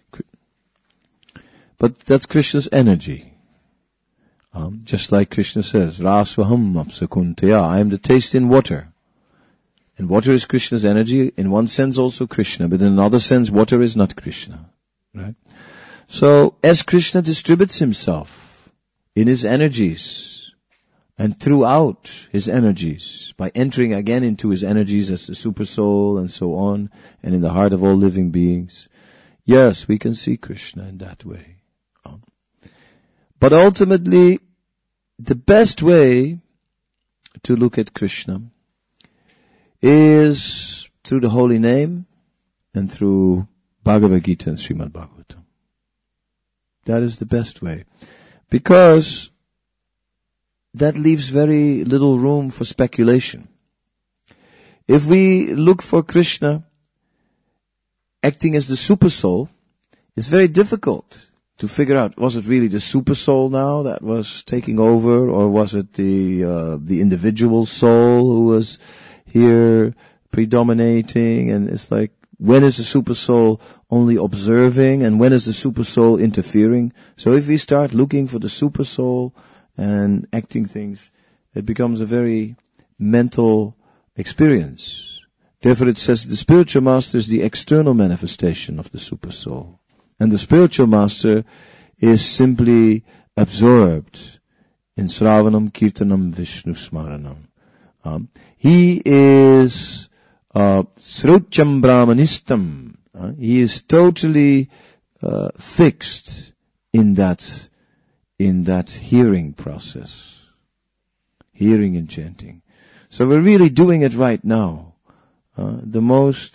But that's Krishna's energy. Just like Krishna says, Rasvaham apsakuntaya, I am the taste in water. And water is Krishna's energy, in one sense also Krishna, but in another sense water is not Krishna. Right? So, as Krishna distributes himself in his energies, and throughout his energies, by entering again into his energies as the super soul and so on, and in the heart of all living beings, yes, we can see Krishna in that way. But ultimately, the best way to look at Krishna is through the holy name and through Bhagavad Gita and Srimad Bhagavatam. That is the best way. Because that leaves very little room for speculation. If we look for Krishna acting as the super soul, it's very difficult to figure out, was it really the super soul now that was taking over, or was it the individual soul who was here predominating? And it's like, when is the super soul only observing, and when is the super soul interfering? So if we start looking for the super soul and acting things, it becomes a very mental experience. Therefore it says the spiritual master is the external manifestation of the super soul. And the spiritual master is simply absorbed in Sravanam, Kirtanam, Vishnu Smaranam. He is Srucham Brahmanistam. He is totally fixed in that hearing process. Hearing and chanting. So we're really doing it right now. The most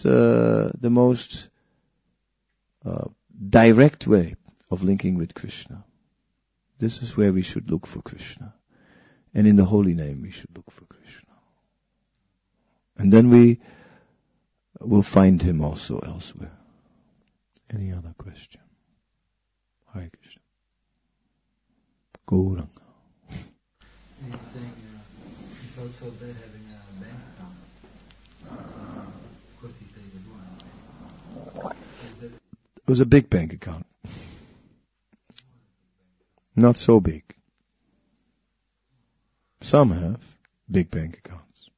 direct way of linking with Krishna. This is where we should look for Krishna. And in the holy name we should look for Krishna. And then we will find him also elsewhere. Any other question? Hare Krishna. Gauranga. You're saying you felt so bad having a bank account. Of course these days they do. It was a big bank account. Not so big. Some have big bank accounts.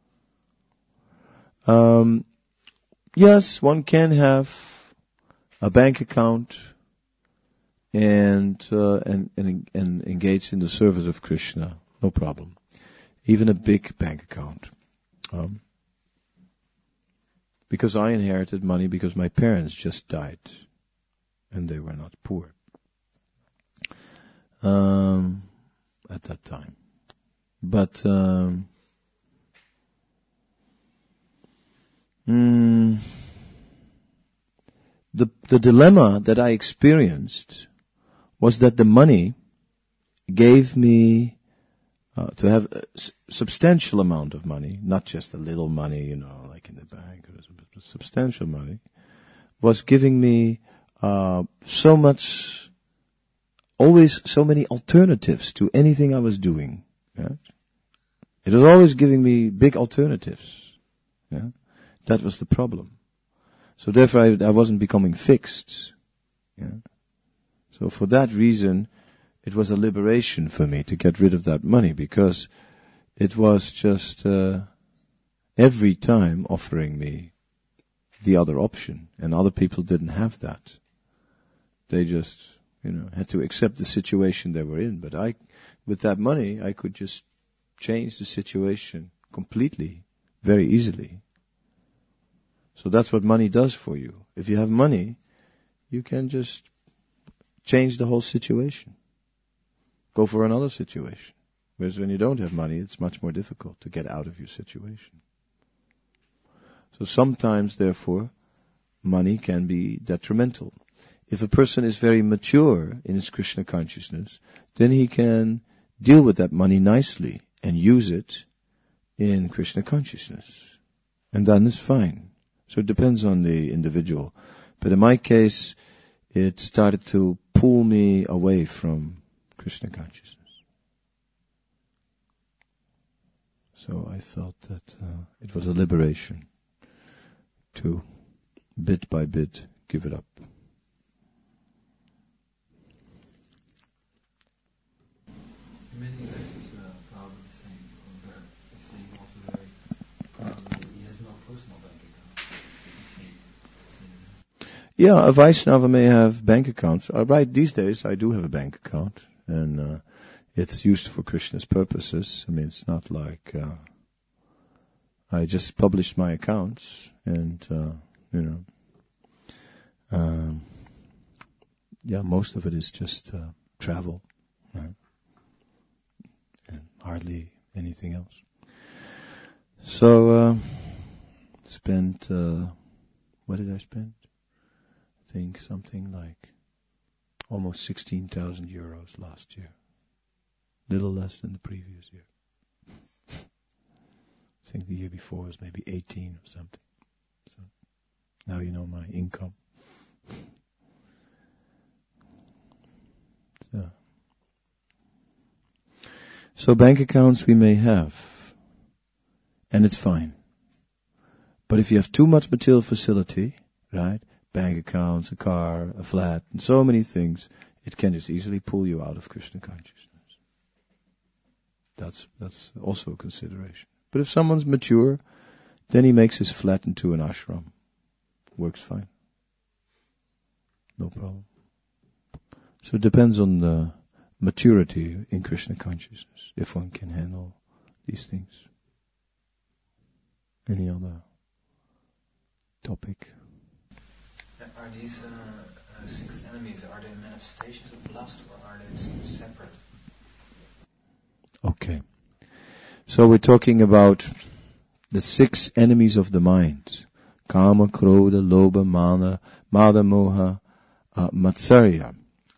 Yes, one can have a bank account and engage in the service of Krishna. No problem. Even a big bank account. Because I inherited money because my parents just died. And they were not poor. At that time. But, the dilemma that I experienced was that the money gave me to have a substantial amount of money, not just a little money, like in the bank, but substantial money, was giving me always so many alternatives to anything I was doing. Yeah? It was always giving me big alternatives. Yeah? That was the problem. So therefore I wasn't becoming fixed. Yeah? So for that reason, it was a liberation for me to get rid of that money, because it was just every time offering me the other option, and other people didn't have that. They just, had to accept the situation they were in. But with that money, I could just change the situation completely, very easily. So that's what money does for you. If you have money, you can just change the whole situation. Go for another situation. Whereas when you don't have money, it's much more difficult to get out of your situation. So sometimes, therefore, money can be detrimental. If a person is very mature in his Krishna consciousness, then he can deal with that money nicely and use it in Krishna consciousness. And then it's fine. So it depends on the individual. But in my case, it started to pull me away from Krishna consciousness. So I felt that it was a liberation to bit by bit give it up. Many lessons probably the same, because he's saying also very probably he has no personal bank account. Yeah, a Vaishnava may have bank accounts. Right, these days I do have a bank account, and it's used for Krishna's purposes. I mean, it's not like I just published my accounts, and most of it is just travel, right? And hardly anything else. So spent what did I spend? I think something like almost 16,000 euros last year. Little less than the previous year. I think the year before was maybe 18 or something. So now you know my income. So bank accounts we may have, and it's fine. But if you have too much material facility, right, bank accounts, a car, a flat, and so many things, it can just easily pull you out of Krishna consciousness. That's also a consideration. But if someone's mature, then he makes his flat into an ashram. Works fine. No problem. So it depends on the maturity in Krishna consciousness, if one can handle these things. Any other topic? Are these 6 enemies, are they manifestations of lust, or are they separate? Okay. So we're talking about the 6 enemies of the mind. Kama, Krodha, Lobha, Mana, Mada, Moha, Matsarya.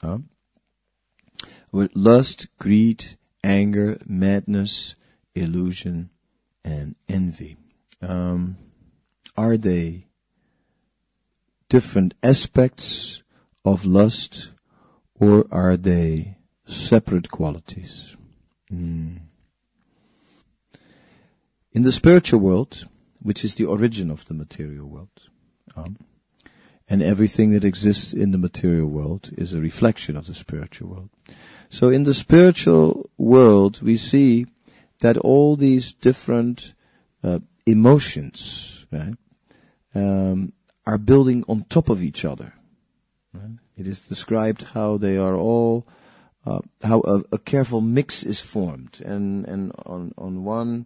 With lust, greed, anger, madness, illusion, and envy. Are they different aspects of lust, or are they separate qualities? In the spiritual world, which is the origin of the material world, and everything that exists in the material world is a reflection of the spiritual world. So in the spiritual world, we see that all these different emotions, right, are building on top of each other. Right? It is described how they are all, how a careful mix is formed, and on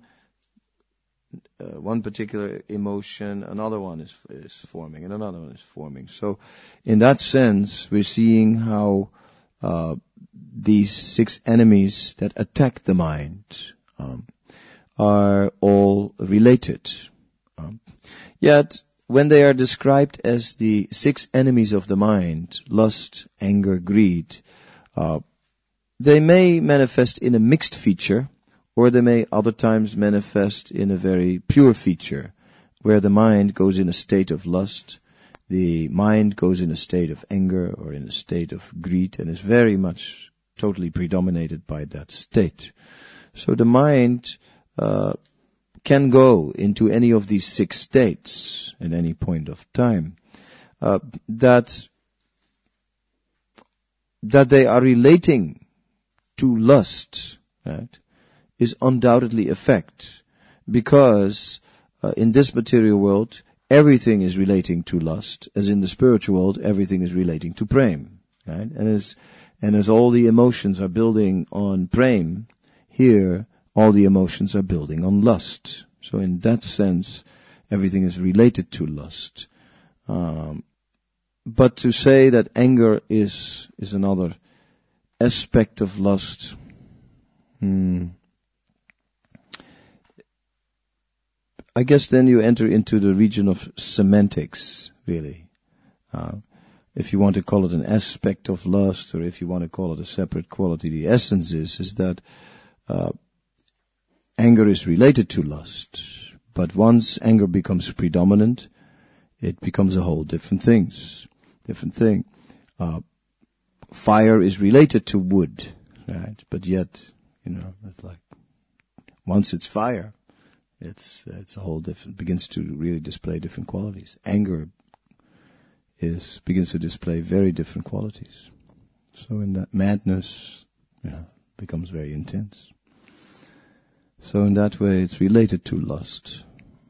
one particular emotion, another one is forming, and another one is forming. So, in that sense, we're seeing how these 6 enemies that attack the mind are all related. Yet, when they are described as the 6 enemies of the mind, lust, anger, greed, they may manifest in a mixed feature, or they may other times manifest in a very pure feature, where the mind goes in a state of lust, the mind goes in a state of anger or in a state of greed, and is very much totally predominated by that state. So the mind can go into any of these 6 states at any point of time. That they are relating to lust, right, is undoubtedly a fact, because in this material world, everything is relating to lust, as in the spiritual world, everything is relating to prem, right? And as all the emotions are building on prem, here all the emotions are building on lust. So in that sense, everything is related to lust. But to say that anger is another aspect of lust, I guess then you enter into the region of semantics, really. If you want to call it an aspect of lust, or if you want to call it a separate quality, the essence is that anger is related to lust. But once anger becomes predominant, it becomes a whole different thing. Fire is related to wood, right? But yet, it's like, once it's fire, it's a whole different, begins to really display different qualities. Anger begins to display very different qualities. So in that, madness becomes very intense. So in that way, it's related to lust.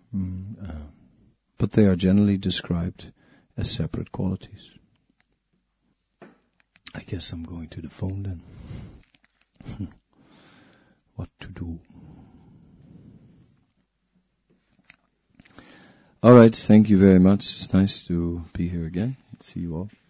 But they are generally described as separate qualities. I guess I'm going to the phone then. What to do? All right, thank you very much. It's nice to be here again. See you all.